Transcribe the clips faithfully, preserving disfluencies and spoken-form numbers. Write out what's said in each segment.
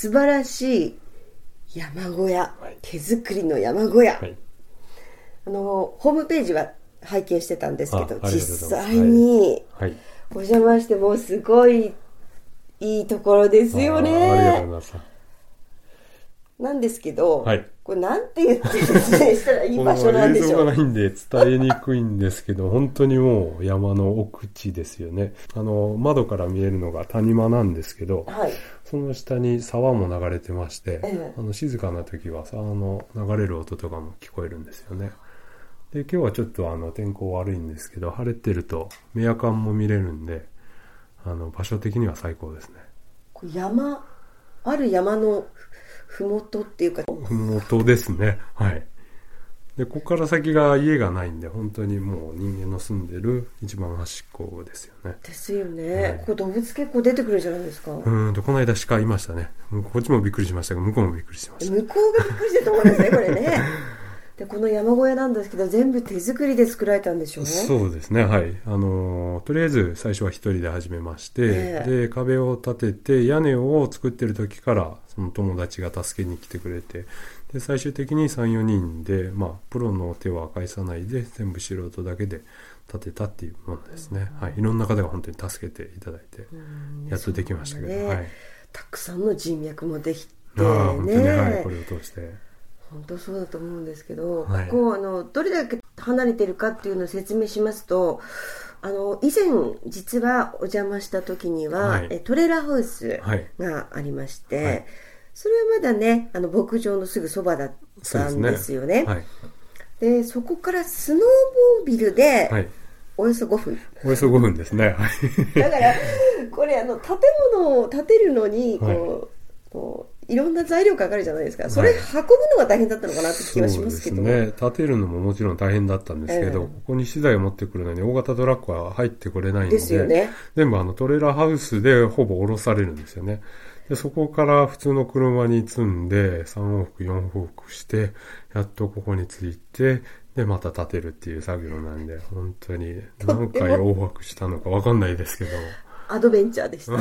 素晴らしい山小屋、はい、手作りの山小屋、はい、あのホームページは拝見してたんですけど、実際にお邪魔してもうすごいいいところですよね。 あ、ありがとうございます。 なんですけど、 はい、 これなんて言って説明したらいい場所なんでしょう。 映像がないんで伝えにくいんですけど本当にもう山の奥地ですよね。あの窓から見えるのが谷間なんですけど、はい、その下に沢も流れてまして、ええ、あの静かな時は沢の流れる音とかも聞こえるんですよね。で今日はちょっとあの天候悪いんですけど晴れてると明夜間も見れるんで、あの場所的には最高ですね。 山ある山のふもとっていうかふもとですね。はい。でここから先が家がないんで本当にもう人間の住んでる一番端っこですよね。 ですよね、はい、ここ動物結構出てくるじゃないですか。 うんとこの間鹿いましたね。こっちもびっくりしましたが向こうもびっくりしました。 向こうがびっくりしてると思うんですねこれね。でこの山小屋なんですけど全部手作りで作られたんでしょう。 そうですね、はい。あのとりあえず最初は一人で始めまして、えー、で壁を立てて屋根を作ってる時からその友達が助けに来てくれて、で最終的に さん,よ 人で、まあ、プロの手は介さないで全部素人だけで建てたっていうものですね、はい。いろんな方が本当に助けていただいてやっとできましたけど、ね、はい、 たくさんの人脈もできて、 あ、本当に、はい、これを通して本当そうだと思うんですけど、 はい、 ここあのどれだけ離れてるかっていうのを説明しますと、あの以前実はお邪魔した時には、はい、えトレーラーハウスがありまして、はい、それはまだねあの牧場のすぐそばだったんですよね。 そ, で、ね、はい、でそこからスノーボービルで、はい、およそごふん、 およそごふんですね。 だからこれあの建物を建てるのにこう、はい、こういろんな材料かかるじゃないですか。それ運ぶのが大変だったのかなって気はしますけど、 そうですね、建てるのももちろん大変だったんですけど、えー、ここに資材を持ってくるのに大型トラックは入ってこれないの で, ですよ、ね、全部あのトレーラーハウスでほぼ下ろされるんですよね。でそこから普通の車に積んでさん往復よん往復してやっとここに着いて、でまた建てるっていう作業なんで本当に何回往復したのか分かんないですけどアドベンチャーでした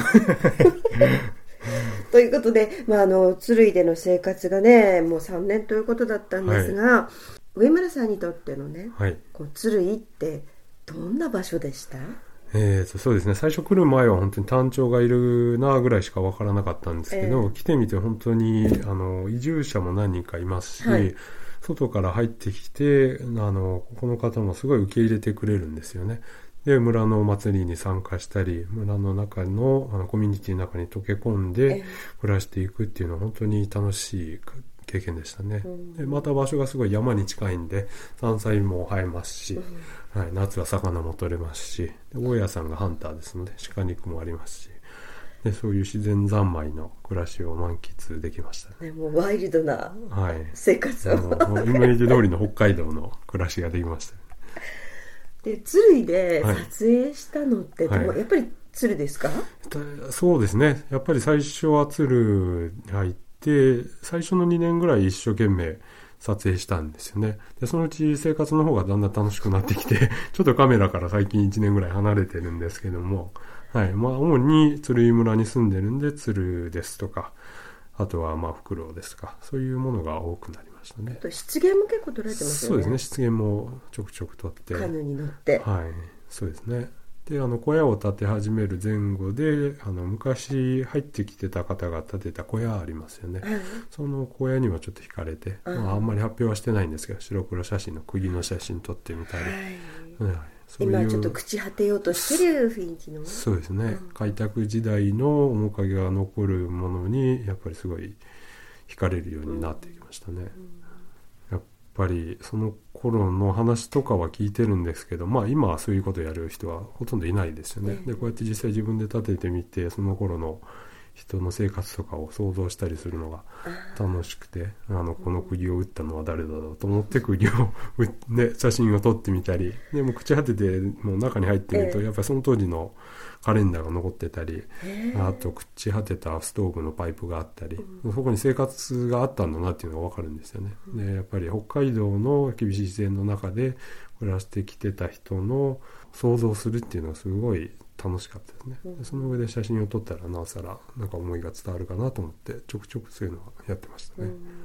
ということで、まあ、あの鶴居での生活がねもうさんねんということだったんですが、はい、上村さんにとってのね、はい、こう鶴居ってどんな場所でした？ えー、とそうですね、最初来る前は本当に単調がいるなぐらいしか分からなかったんですけど、えー、来てみて本当にあの移住者も何人かいますし、はい、外から入ってきてあのここの方もすごい受け入れてくれるんですよね。で村のお祭りに参加したり村の中 の, あのコミュニティの中に溶け込んで暮らしていくっていうのは本当に楽しい経験でしたね、うん、でまた場所がすごい山に近いんで山菜も生えますし、うんはい、夏は魚も取れますし、大家さんがハンターですので鹿肉もありますし、でそういう自然三昧の暮らしを満喫できましたね。 もうワイルドな生活を、 はい、イメージ通りの北海道の暮らしができましたね。 で鶴居で撮影したのって、はい、やっぱり鶴ですか？ そうですね、やっぱり最初は鶴入って最初のにねんぐらい一生懸命撮影したんですよね。でそのうち生活の方がだんだん楽しくなってきてちょっとカメラから最近いちねんぐらい離れてるんですけども、はいまあ、主に鶴居村に住んでるんで鶴ですとかあとはまあフクロウですとかそういうものが多くなりましたね。 湿原も結構撮られてますよね。 そうですね、湿原もちょくちょく撮ってカヌーに乗って、 はい、そうですね。であの小屋を建て始める前後であの昔入ってきてた方が建てた小屋ありますよね、はい、その小屋にはちょっと惹かれて、あ,、まあ、あんまり発表はしてないんですけど白黒写真の釘の写真撮ってみたり、はいはい、 そういう今ちょっと朽ち果てようとしてる雰囲気のそうですね、うん、開拓時代の面影が残るものにやっぱりすごい惹かれるようになってきましたね、うんうん、やっぱりその頃の話とかは聞いてるんですけど、まあ今はそういうことをやる人はほとんどいないですよね、うん、でこうやって実際自分で建ててみてその頃の人の生活とかを想像したりするのが楽しくて、あのこの釘を打ったのは誰だろうと思って釘を打って、ね、写真を撮ってみたり、でも朽ち果ててもう中に入ってみるとやっぱりその当時のカレンダーが残ってたり、あと朽ち果てたストーブのパイプがあったり、そこに生活があったんだなっていうのが分かるんですよね。でやっぱり北海道の厳しい自然の中で暮らしてきてた人の想像するっていうのはすごい楽しかったですね、うん、その上で写真を撮ったらなおさらなんか思いが伝わるかなと思ってちょくちょくそういうのはやってましたね、うん